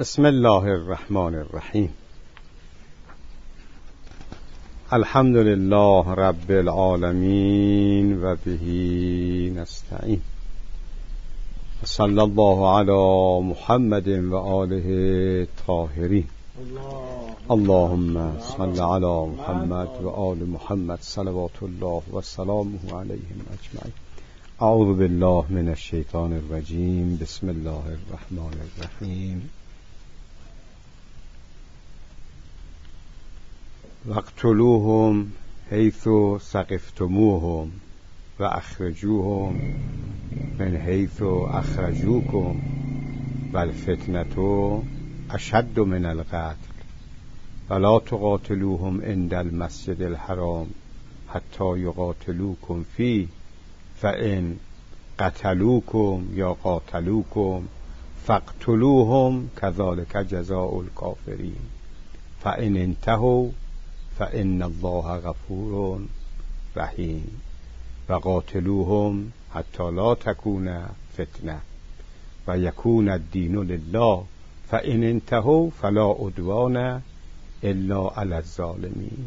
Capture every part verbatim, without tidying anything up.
بسم الله الرحمن الرحیم. الحمد لله رب العالمین و بهی نستعین. صلی الله علی محمد و آله الطاهرین. اللهم صل علی محمد و آل محمد صلوات الله و سلامه علیهم اجمعین. اعوذ بالله من الشیطان الرجیم. بسم الله الرحمن الرحیم. واقتلوهم حیث ثقفتموهم و اخرجوهم من حیث اخرجوکم و الفتنة اشد من القتل ولا تقاتلوهم عند المسجد الحرام حتی یقاتلوکم فیه فإن قتلوکم یا قاتلوکم فاقتلوهم كذلك جزاء الكافرین فإن انتهوا فإن الله غفور رحیم و قاتلوهم حتی لا تکون فتنه و یکون الدین لله فإن انتهوا فلا عدوان الا علی الظالمین.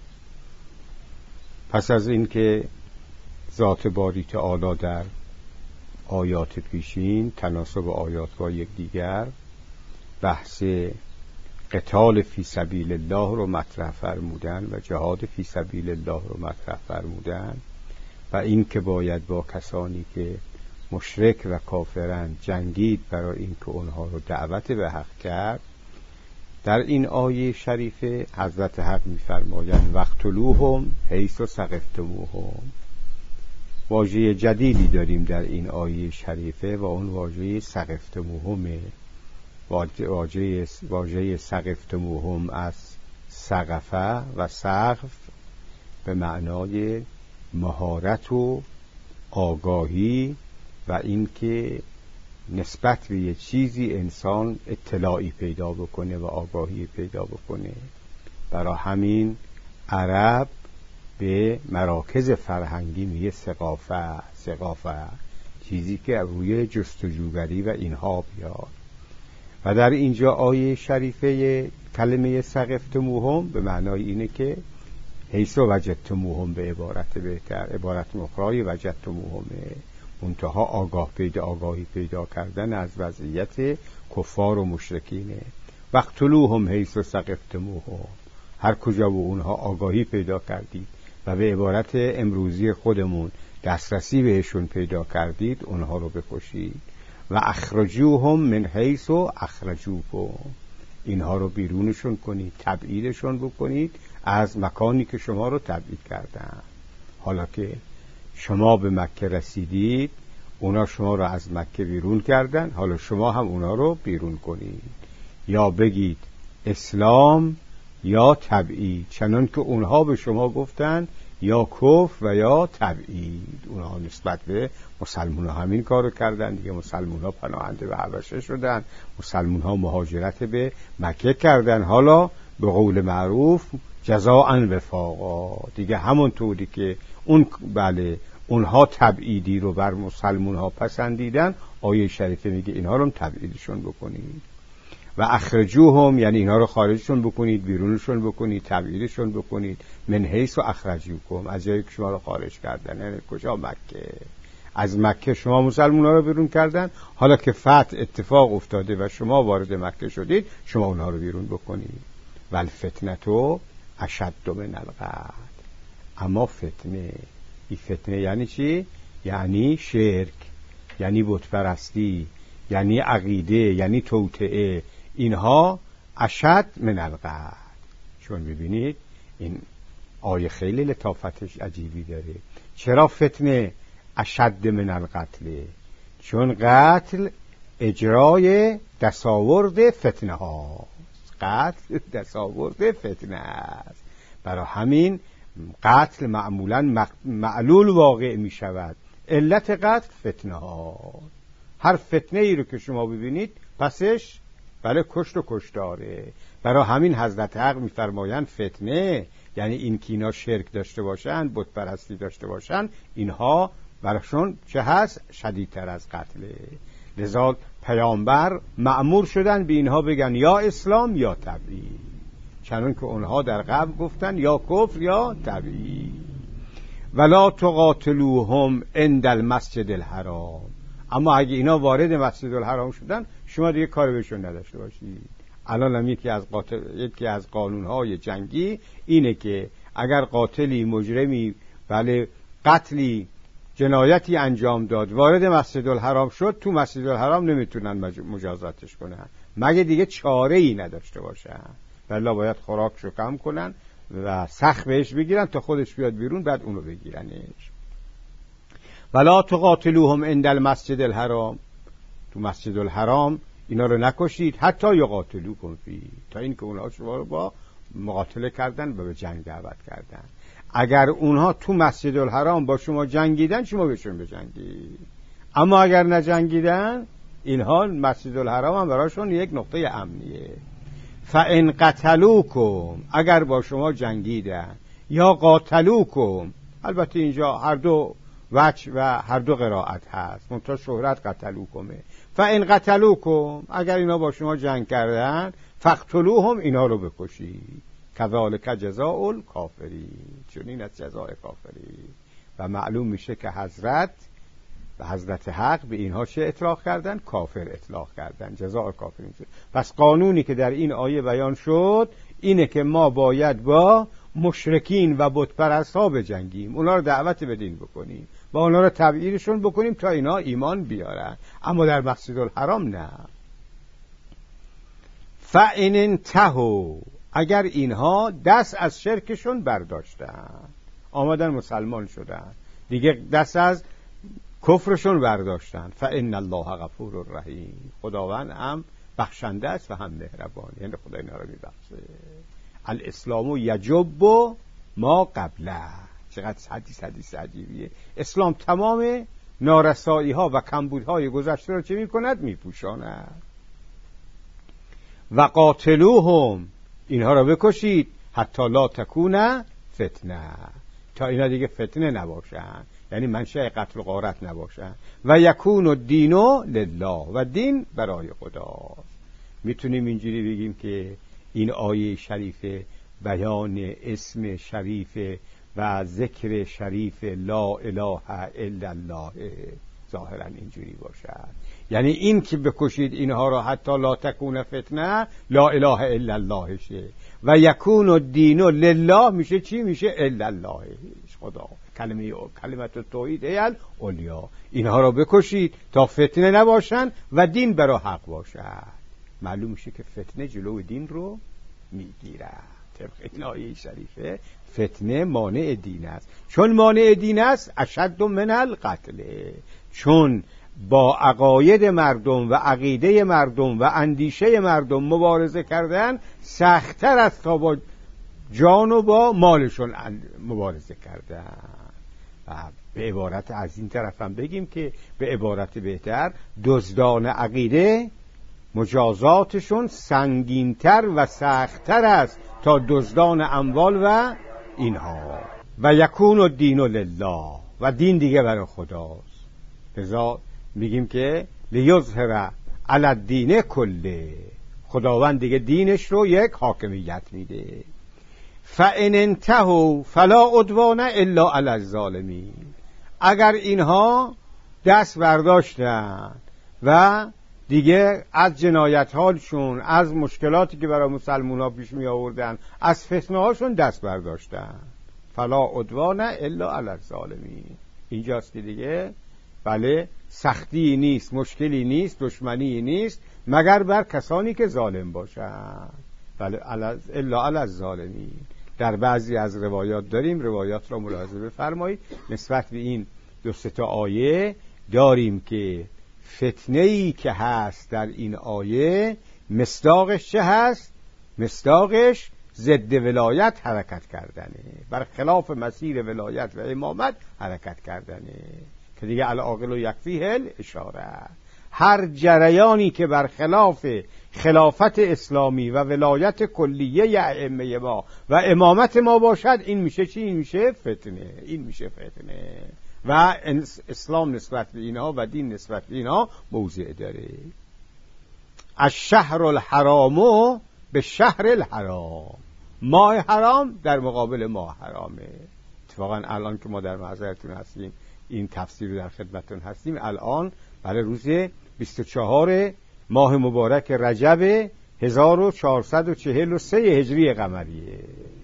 پس از این که ذات باری تعالی در آیات پیشین تناسب آیات با یکدیگر بحث قتال فی سبیل الله رو مطرح فرمودن و جهاد فی سبیل الله رو مطرح فرمودن و این که باید با کسانی که مشرک و کافرند جنگید برای این که اونها رو دعوت به حق کرد، در این آیه شریفه حضرت حق می‌فرمایند واقتلوهم حیث ثقفتموهم. واژه جدیدی داریم در این آیه شریفه و اون واژه ثقفتموهمه. واژه واژه ثقفتموهم از سقفه و سقف به معنای مهارت و آگاهی و اینکه نسبت به یه چیزی انسان اطلاعی پیدا بکنه و آگاهی پیدا بکنه. برای همین عرب به مراکز فرهنگی میگه ثقافه. ثقافه چیزی که روی جستجوگری و اینها بیاد. و در اینجا آیه شریفه کلمه ثقفتموهم به معنای اینه که حیث وجدتموهم، به عبارت بهتر عبارت مخرای وجدتموهمه، منتها آگاه پیدا آگاهی پیدا کردن از وضعیت کفار و مشرکینه. واقتلوهم حیث ثقفتموهم، هر کجا به اونها آگاهی پیدا کردید و به عبارت امروزی خودمون دسترسی بهشون پیدا کردید اونها رو بکشید. و اخرجوهم من حیث اخرجوکم، اینها رو بیرونشون کنید، تبعیدشون بکنید از مکانی که شما رو تبعید کردن. حالا که شما به مکه رسیدید، اونا شما رو از مکه بیرون کردن، حالا شما هم اونا رو بیرون کنید. یا بگید اسلام یا تبعید، چنان که اونها به شما گفتن یا کفر و یا تبعید. اونها نسبت به مسلمان ها همین کارو کردن دیگه. مسلمان ها پناهنده به حبشه شدن، مسلمان ها مهاجرت به مکه کردن، حالا به قول معروف جزاء وفاقا دیگه. همون طوری که اون بله اونها تبعیدی رو بر مسلمان ها پسندیدن، آیه شریفه میگه اینها رو تبعیدشون بکنید. و اخرجوهم یعنی اینها رو خارجشون بکنید، بیرونشون بکنید، تبعیدشون بکنید. من حیث و اخرجوکم، از جایی که شما رو خارج کردن. یعنی کجا؟ مکه. از مکه شما مسلمان ها رو بیرون کردن، حالا که فتح اتفاق افتاده و شما وارد مکه شدید، شما اونها رو بیرون بکنید. و الفتنة اشد من القتل، اما فتنه، این فتنه یعنی چی؟ یعنی شرک، یعنی بت پرستی، یعنی عقیده، یعنی توطئه. اینها اشد من القتل. چون ببینید این آیه خیلی لطافتش عجیبی داره. چرا فتنه اشد من القتل؟ چون قتل اجرای دستاورد فتنه ها، قتل دستاورد فتنه است. برای همین قتل معمولا معلول واقع می شود. علت قتل فتنه ها. هر فتنه ای رو که شما ببینید پسش بله کشت و کشتاره. برای همین حضرت حق میفرمایند فتنه یعنی این که اینا شرک داشته باشند، بت پرستی داشته باشند، اینها براشون چه هست؟ شدیدتر از قتله. لذا پیامبر مأمور شدن به اینها بگن یا اسلام یا تبعید، چنان که اونها در قبل گفتن یا کفر یا تبعید. ولا تقاتلوهم عند المسجد الحرام، اما اگه اینا وارد مسجد الحرام شدن شما دیگه کار بهشون نداشته باشید. الان هم یکی از قاتل یکی از قانونهای جنگی اینه که اگر قاتلی، مجرمی، بله قتلی، جنایتی انجام داد وارد مسجد الحرام شد، تو مسجد الحرام نمیتونن مجازاتش کنن مگه دیگه چاره ای نداشته باشن، والله باید خوراکشو کم کنن و سخت بهش بگیرن تا خودش بیاد بیرون، بعد اونو بگیرنش. ولا تقاتلوهم عند المسجد الحرام، تو مسجد الحرام اینا رو نکشید، حتی یقاتلوکم فی، تا اینکه اونها شما رو با مقاتله کردن و به جنگ دعوت کردن. اگر اونها تو مسجد الحرام با شما جنگیدن شما بهشون بجنگید، اما اگر نجنگیدن اینها مسجد الحرام هم براشون یک نقطه امنیه. فان قتلوکم، اگر با شما جنگیدن، یا قاتلوکم، البته اینجا هر دو وجه و هر دو قرائت هست، منتها شهرت قتلوکمه. فان قتلوکم، اگر اینا با شما جنگ کردن، فقتلوهم، اینا رو بکشید. کذالک جزاء الکافرین، چون این از جزای کافرین. و معلوم میشه که حضرت و حضرت حق به اینها چه اطلاق کردن؟ کافر اطلاق کردن، جزاء کافرین. پس قانونی که در این آیه بیان شد اینه که ما باید با مشرکین و بت پرست‌ها بجنگیم، اونا رو دعوت به دین بکنیم، با اونا رو تبعیرشون بکنیم تا اینا ایمان بیارن، اما در مسجد الحرام نه. فإن انتهوا، اگر اینها دست از شرکشون برداشتن، آمدن مسلمان شدن، دیگه دست از کفرشون برداشتن، فإن الله غفور رحیم، خداوند هم بخشنده است و هم مهربان، یعنی خدا اینا رو میبخشه. الاسلام یجب ما قبله، چقدر حدیث حدیث عجیبیه. اسلام تمام نارسایی ها و کمبودهای گذشته رو چه میکند؟ میپوشاند. و قاتلوهم، اینها رو بکشید، حتی لا تکونه فتنه، تا اینا دیگه فتنه نباشن، یعنی منشأ قتل و غارت نباشن. و یکون الدین لله، و دین برای خداست. میتونیم اینجوری بگیم که این آیه شریف بیان اسم شریف و ذکر شریف لا اله الا الله ظاهرا اینجوری باشد، یعنی این که بکشید اینها را حتی لا تکون فتنه، لا اله الا الله شه، و یکون الدین لله میشه چی؟ میشه الا الله، خدا، کلمه کلمت توحید ایل اولیا، اینها را بکشید تا فتنه نباشن و دین برای حق باشد. معلوم میشه که فتنه جلو دین رو میگیره. طبق این آیه شریفه فتنه مانع دین است، چون مانع دین است اشد من القتل، چون با عقاید مردم و عقیده مردم و اندیشه مردم مبارزه کردن سخت‌تر است تا با جان و با مالشون مبارزه کردن. و به عبارت از این طرف هم بگیم که به عبارت بهتر دزدان عقیده مجازاتشون سنگین‌تر و سخت‌تر است تا دزدان اموال و اینها. و یکون الدین لله، و دین دیگه برای خداست. لذا میگیم که لیظهر علی الدین کله، خداوند دیگه دینش رو یک حاکمیت میده. فإن انتهوا فلا عدوان الا علی الظالمین، اگر اینها دست برداشتن و دیگه از جنایت هاشون، از مشکلاتی که برای مسلمان ها پیش می آوردن، از فتنه هاشون دست برداشتن، فلا عدوان الا علی الظالمین، اینجاست که دیگه بله سختی نیست، مشکلی نیست، دشمنی نیست مگر بر کسانی که ظالم باشن، بله الا علی الظالمین. در بعضی از روایات داریم، روایات را ملاحظه بفرمایید، نسبت به این دو سه تا آیه داریم که فتنه‌ای که هست در این آیه مصداقش چه هست؟ مصداقش ضد ولایت حرکت کردنه، بر خلاف مسیر ولایت و امامت حرکت کردنه، که دیگه العاقل و یکفیه الاشاره. هر جریانی که بر خلاف خلافت اسلامی و ولایت کلیه ائمه ما و امامت ما باشد، این میشه چی؟ این میشه فتنه، این میشه فتنه. و اسلام نسبت به اینها و دین نسبت به اینها موضع داره. از شهر الحرامو به شهر الحرام، ماه حرام در مقابل ماه حرامه. اتفاقا الان که ما در معذرتون هستیم این تفسیر رو در خدمتون هستیم، الان برای روز بیست و چهار ماه مبارک رجب هزار و چهارصد و چهل و سه هجری قمریه.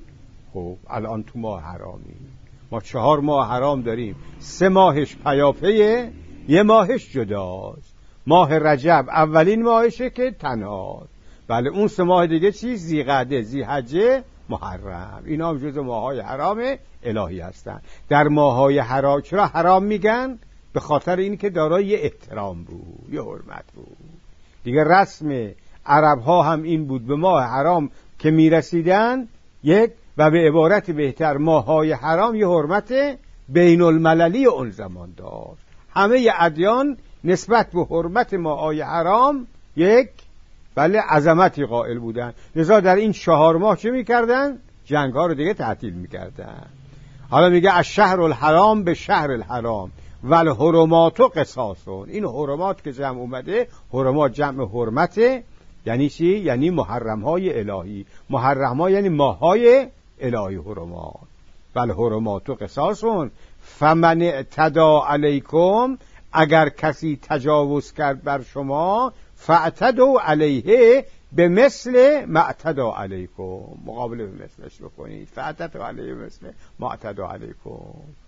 خب الان تو ماه حرامی، ما چهار ماه حرام داریم، سه ماهش پیاپیه، یه ماهش جداست. ماه رجب اولین ماهشه که تنهاست، بله اون سه ماه دیگه چی؟ ذیقعده، ذیحجه، محرم. اینا هم جزو ماهای حرام الهی هستن. در ماهای حرام چرا حرام میگن؟ به خاطر این که دارای یه احترام بود، یه حرمت بود دیگه. رسم عرب ها هم این بود، به ماه حرام که میرسیدن یک و به عبارت بهتر ماهای حرام یه حرمت بین المللی اون زمان داشت. همه ادیان نسبت به حرمت ماهای حرام یک بله عظمتی قائل بودن، لذا در این چهار ماه چه میکردن؟ جنگ ها رو دیگه تعطیل میکردن. حالا میگه از شهر الحرام به شهر الحرام ول حرمات و قصاصون. این حرمات که جمع اومده، حرمات جمع حرمته، یعنی چی؟ یعنی محرم های الهی. محرم ها یعنی ماه های الهی حرمات. ول حرمات و قصاصون فمن اعتدا علیکم، اگر کسی تجاوز کرد بر شما، فاعتدوا علیه به مثل ما اعتدا علیکم، مقابله به مثلش بکنید. فاعتدوا علیه به مثل ما اعتدا علیکم.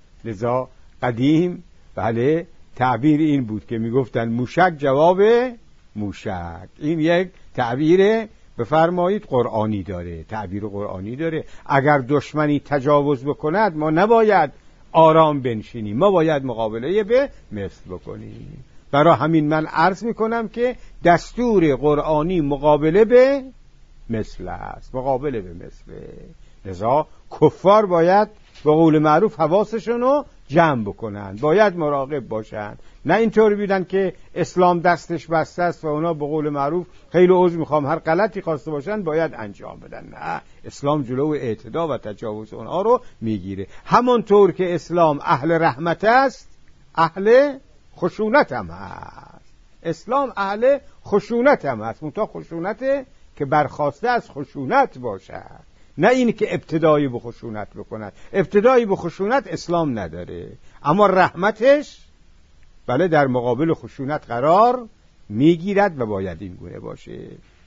لذا قدیم بله تعبیر این بود که میگفتن موشک جواب موشک. این یک تعبیر بفرمایید قرآنی داره، تعبیر قرآنی داره. اگر دشمنی تجاوز بکند ما نباید آرام بنشینیم، ما باید مقابله به مثل بکنیم. برای همین من عرض میکنم که دستور قرآنی مقابله به مثل است، مقابله به مثل. لذا کفار باید به قول معروف حواسشون رو جمع بکنن، باید مراقب باشن. نه اینطور بیدن که اسلام دستش بسته است و اونا به قول معروف خیلی عذر میخوام هر غلطی خواسته باشن باید انجام بدن. نه، اسلام جلو اعتدا و تجاوز اونها رو میگیره. همونطور که اسلام اهل رحمت است، اهل خشونت هم هست. اسلام اهل خشونت هم هست، منتها خشونت که برخواسته از خشونت باشد، نه این که ابتدایی به خشونت بکند. ابتدایی به خشونت اسلام نداره، اما رحمتش بله در مقابل خشونت قرار میگیرد و باید این گونه باشه.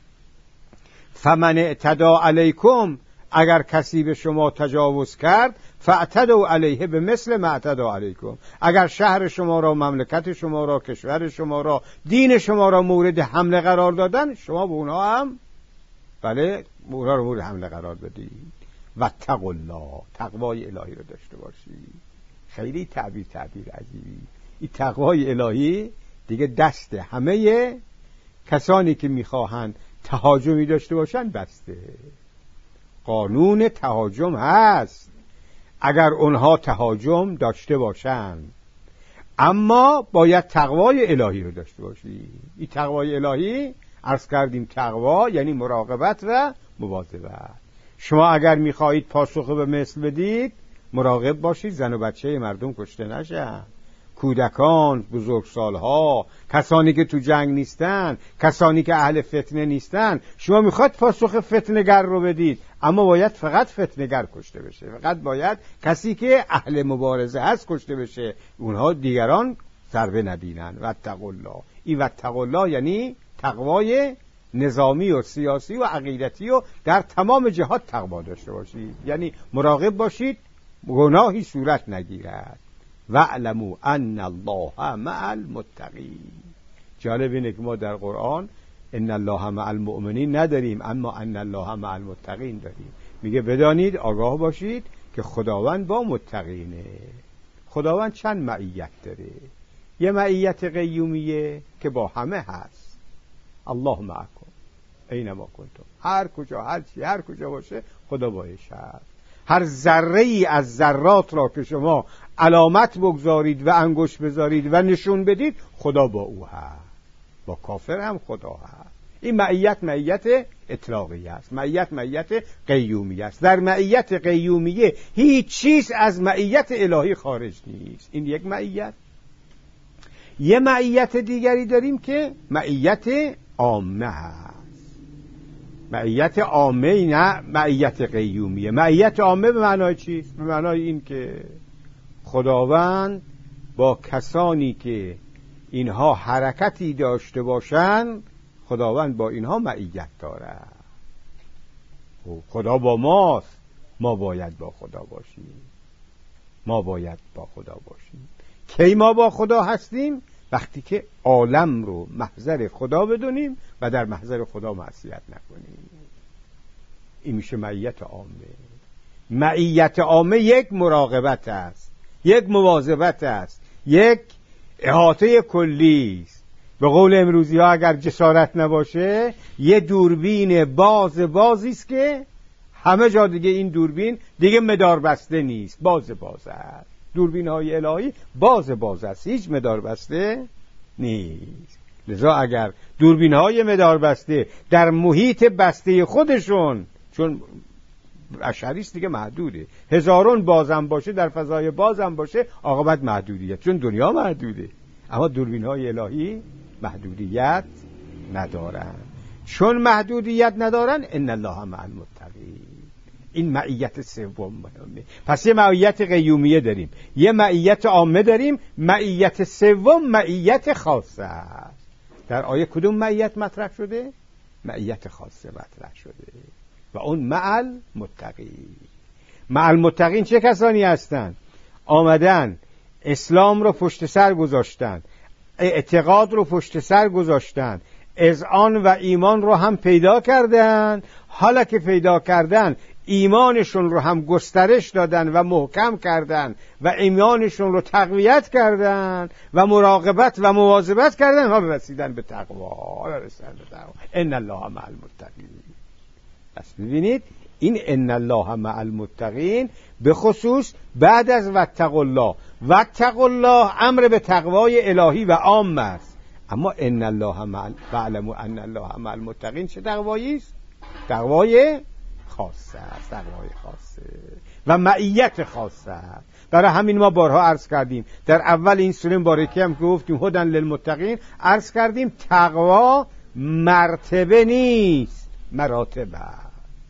فمن اعتدا علیکم، اگر کسی به شما تجاوز کرد، فاعتدوا علیه به مثل ما اعتدا علیکم. اگر شهر شما را، مملکت شما را، کشور شما را، دین شما را مورد حمله قرار دادن، شما به اونها هم بله اونا رو مورد حمله قرار بدید. واتقوا الله، تقوای الهی رو داشته باشید. خیلی تعبیر تعبیر عجیبی. این تقوای الهی دیگه دست همه کسانی که میخواهند تهاجمی داشته باشن بسته. قانون تهاجم هست اگر اونها تهاجم داشته باشن، اما باید تقوای الهی رو داشته باشید. این تقوای الهی عرض کردیم، تقوا یعنی مراقبت و مواظبت. شما اگر میخواهید پاسخ به مثل بدید، مراقب باشید زن و بچه مردم کشته نشن، کودکان، بزرگسالها، کسانی که تو جنگ نیستن، کسانی که اهل فتنه نیستن. شما میخواد پاسخ فتنه‌گر رو بدید، اما باید فقط فتنه‌گر کشته بشه، فقط باید کسی که اهل مبارزه هست کشته بشه، اونها دیگران ضربه نبینن. واتقوا الله، این واتقوا الله یعنی تقوای نظامی و سیاسی و عقیدتی و در تمام جهات تقوا داشته باشید، یعنی مراقب باشید گناهی صورت نگیرد. واعلموا ان الله مع المتقین. جالب اینه که ما در قرآن ان الله مع المؤمنین نداریم، اما ان الله مع المتقین داریم. میگه بدانید، آگاه باشید که خداوند با متقینه. خداوند چند معیت داره. یه معیت قیومیه که با همه هست، الله معکم اینما کنتم، هر کجا هر چی هر کجا باشه خدا باش هست. هر ذره ای از ذرات را که شما علامت بگذارید و انگشت بذارید و نشون بدید، خدا با او هست. با کافر هم خدا هست. این معیت معیت اطلاقی است، معیت معیت قیومی است. در معیت قیومیه هیچ چیز از معیت الهی خارج نیست. این یک معیت. یه معیت دیگری داریم که معیت عامه هست. معیت عامه نه معیت قیومیه. معیت عامه به معنای چیست؟ به معنای این که خداوند با کسانی که اینها حرکتی داشته باشند، خداوند با اینها معیت داره. خدا با ماست، ما باید با خدا باشیم. ما باید با خدا باشیم. کی ما با خدا هستیم؟ وقتی که عالم رو محضر خدا بدونیم و در محضر خدا معصیت نکنیم. این میشه معیت عامه. معیت عامه یک مراقبت است، یک مواظبت است، یک احاطه کلی است. به قول امروزی ها اگر جسارت نباشه، یه دوربین باز بازی است که همه جا دیگه این دوربین دیگه مدار بسته نیست، باز باز است. دوربین های الهی باز باز است، هیچ مدار بسته نیست. لذا اگر دوربین های مدار بسته در محیط بسته خودشون، چون اشعریست دیگه محدوده، هزارون بازم باشه، در فضای بازم باشه، عاقبت محدودیت، چون دنیا محدوده. اما دوربین های الهی محدودیت ندارن. چون محدودیت ندارن، ان الله مع المتقین. این معیت سوم مهمه. پس یه معیت قیومیه داریم، یه معیت عامه داریم، معیت سوم معیت خاصه است. در آیه کدوم معیت مطرح شده؟ معیت خاصه مطرح شده و اون مع المتقین. مع المتقین چه کسانی هستند؟ آمدن اسلام رو پشت سر گذاشتن، اعتقاد رو پشت سر گذاشتن، اذعان و ایمان رو هم پیدا کردن. حالا که پیدا کردن، ایمانشون رو هم گسترش دادن و محکم کردن و ایمانشون رو تقویت کردن و مراقبت و مواظبت کردن. حالا رسیدن به تقوا. حالا رسیدن به تقوا. ان الله مع المتقین. پس ببینید این ان الله مع المتقین به خصوص بعد از واتقوا الله، واتقوا الله امر به تقوای الهی و عام است. اما ان الله مع فاعلموا ان الله مع المتقین چه تقوایی است؟ تقوای خاصه است، تقوای خاصه و معیت خاصه است. برای همین ما بارها عرض کردیم در اول این سوره مبارکه هم که گفتیم هدی للمتقین، عرض کردیم تقوا مرتبه نیست، مراتب است.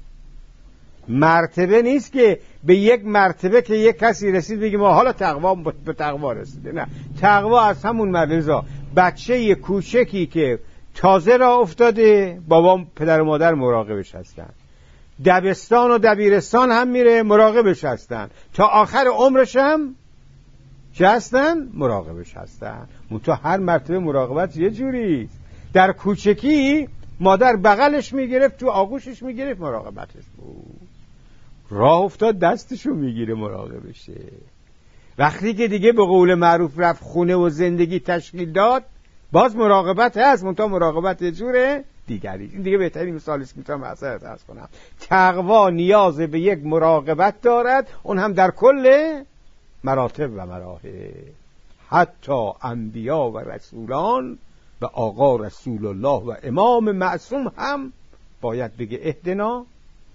مرتبه نیست که به یک مرتبه که یک کسی رسید بگیم ما حالا تقوا به تقوا رسیده. نه، تقوا از همون مرزا بچه کوچکی که تازه راه افتاده، بابا پدر و مادر مراقبش هستن، دبستان و دبیرستان هم میره مراقبش هستن، تا آخر عمرش هم چه هستن؟ مراقبش هستن. منتها هر مرتبه مراقبت یه جوری است. در کوچکی مادر بغلش میگرفت، تو آغوشش میگرفت، مراقبتش بود. راه افتاد دستشو میگیره، مراقبشه. وقتی که دیگه به قول معروف رفت خونه و زندگی تشکیل داد، باز مراقبت هست، منتها مراقبت یه جوره دیگری. این دیگه بهترین مثالی است که میتونم معذرت عرض کنم. تقوا نیاز به یک مراقبت دارد، اون هم در کل مراتب و مراحل. حتی انبیا و رسولان و آقا رسول الله و امام معصوم هم باید بگه اهدنا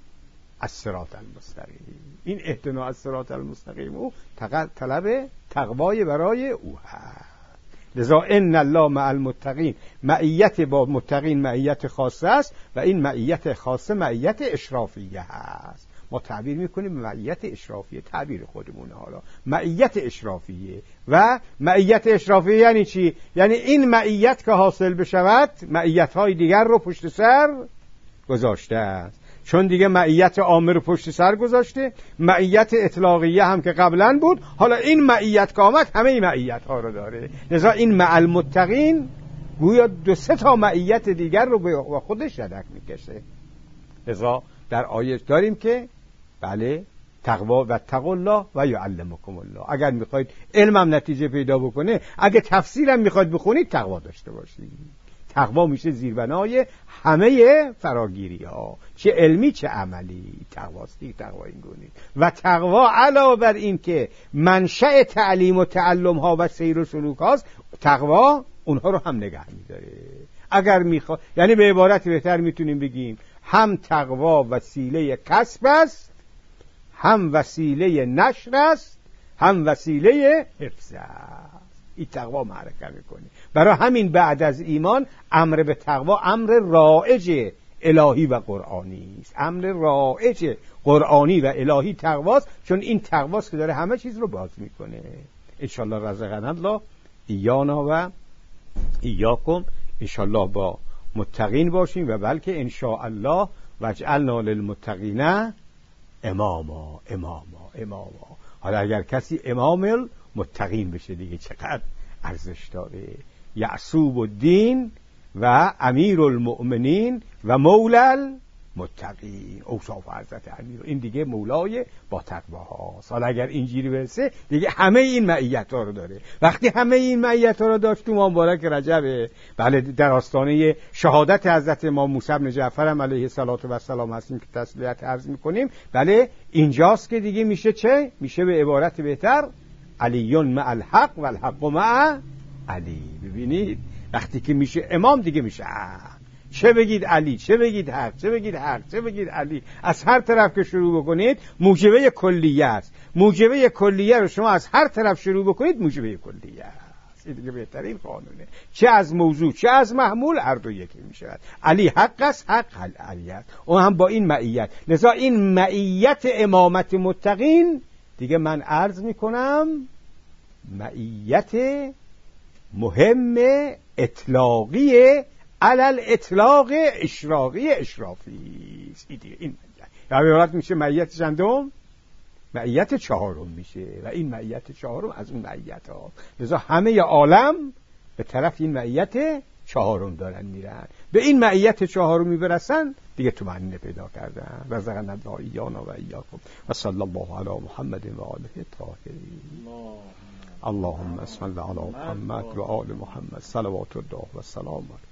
الصراط المستقیم. این اهدنا الصراط المستقیم او طلب تقوای برای او هست. لذا ان الله مع المتقین، معیت با متقین معیت خاصه است و این معیت خاصه معیت اشرافیه هست. ما تعبیر میکنیم معیت اشرافیه، تعبیر خودمونه. حالا معیت اشرافیه و معیت اشرافیه یعنی چی؟ یعنی این معیت که حاصل بشود معیت های دیگر رو پشت سر گذاشته است. چون دیگه معیت عامه رو پشت سر گذاشته، معیت اطلاقیه هم که قبلا بود، حالا این معیت که آمد همه این معیت ها رو داره. لذا این مع المتقین گویا دو سه تا معیت دیگر رو به خودش یدک میکشه. لذا در آیه داریم که بله تقوا و تقوا الله و یعلمکم الله. اگر میخواید علمم نتیجه پیدا بکنه، اگه تفسیرم میخواید بخونید، تقوا داشته باشید. تقوا میشه زیربنای همه فراگیری ها، چه علمی چه عملی. تقواستی تقوا این گونه. و تقوا علاوه بر این که منشأ تعلیم و تعلم ها و سیر و سلوک هاست، تقوا اونها رو هم نگه میداره. اگر میخواد، یعنی به عبارت بهتر میتونیم بگیم هم تقوا وسیله کسب است، هم وسیله نشر است، هم وسیله حفظ است. این تقوا معرکه میکنه. برای همین بعد از ایمان امر به تقوا امر رایج الهی و قرآنی است. امر رایج قرآنی و الهی تقواست، چون این تقواست که داره همه چیز رو باز میکنه. انشالله رزقنا الله ایانا و ایاکم، انشالله با متقین باشیم و بلکه انشاءالله وجعلنا للمتقین اماما اماما اماما. حالا اگر کسی امام المتقین بشه دیگه چقدر ارزش داره. یعصوب الدین و امیر المؤمنین و مولا المتقین، اوصاف حضرت امیر، این دیگه مولای با تقوا هاست. حالا اگر اینجوری برسه دیگه همه این معیت ها رو داره. وقتی همه این معیت ها رو داشت تو ماه مبارک رجب، بله در آستانه شهادت حضرت امام موسی بن جعفر علیه الصلاه و السلام هستیم که تسلیت عرض میکنیم، بله اینجاست که دیگه میشه چه؟ میشه به عبارت بهتر علیون مع الحق و الحق مع علی. ببینید وقتی که میشه امام دیگه میشه حق. چه بگید علی، چه بگید حق، چه بگید حق، چه بگید علی، از هر طرف که شروع بکنید موجبه کلیه است. موجبه کلیه رو شما از هر طرف شروع بکنید موجبه کلیه است. این دیگه بهترین قانونه، چه از موضوع چه از محمول هر دو یکی میشود. علی حق است، حق علی است، اون هم با این معیت. لذا این معیت امامت متقین دیگه من عرض میکنم معیت مهم اطلاقی علل اطلاق اشراقی اشرافی است. این دیگه این یا به عبارت میشه معیت چندم؟ معیت چهارم میشه و این معیت چهارم از اون معیت ها. لذا همه عالم به طرف این معیت چهارم دارن میرن، به این معیت چهارم میبرسن دیگه طمأنینه پیدا کردن. رزقنا الله ایانا و ایاکم و صلی الله علی محمد و آله الطاهرین. اللهم صل علی محمد و آل محمد صلوات الله و سلام.